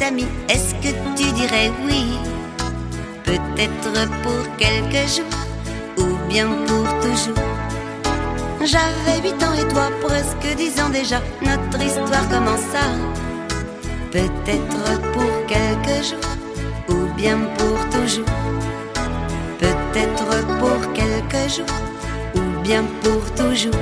ami, est-ce que tu dirais oui? Peut-être pour quelques jours, ou bien pour toujours. J'avais 8 ans et toi presque 10 ans déjà. Notre histoire commença. Peut-être pour quelques jours, ou bien pour toujours. Peut-être pour quelques jours, ou bien pour toujours.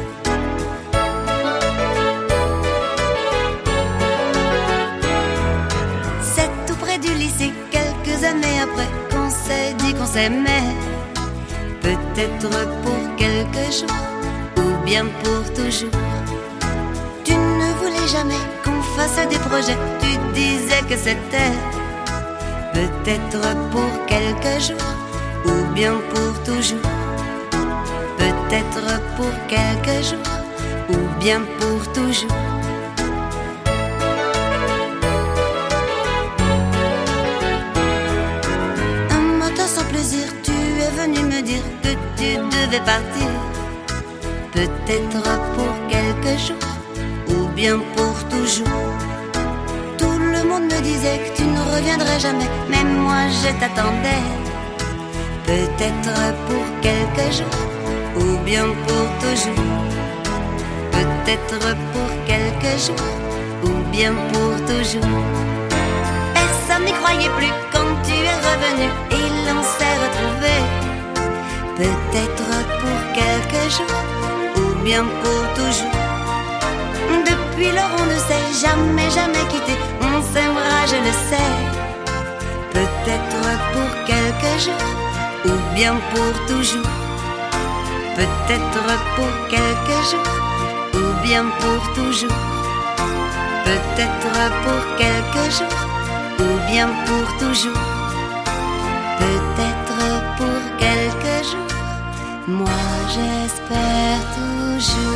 C'est tout près du lycée, quelques années après, qu'on s'est dit qu'on s'aimait. Peut-être pour quelques jours, ou bien pour toujours. Tu ne voulais jamais qu'on fasse des projets, tu disais que c'était peut-être pour quelques jours, ou bien pour toujours. Peut-être pour quelques jours, ou bien pour toujours. Un matin sans plaisir, tu es venu me dire que tu devais partir. Peut-être pour quelques jours, ou bien pour toujours. Tout le monde me disait que tu ne reviendrais jamais, même moi je t'attendais. Peut-être pour quelques jours, ou bien pour toujours. Peut-être pour quelques jours, ou bien pour toujours. Personne n'y croyait plus quand tu es revenu et l'on s'est retrouvés. Peut-être pour quelques jours, ou bien pour toujours. Depuis lors on ne s'est jamais, jamais quitté. On s'aimera, je le sais. Peut-être pour quelques jours, ou bien pour toujours. Peut-être pour quelques jours, ou bien pour toujours. Peut-être pour quelques jours, ou bien pour toujours. Peut-être pour quelques jours, moi j'espère toujours.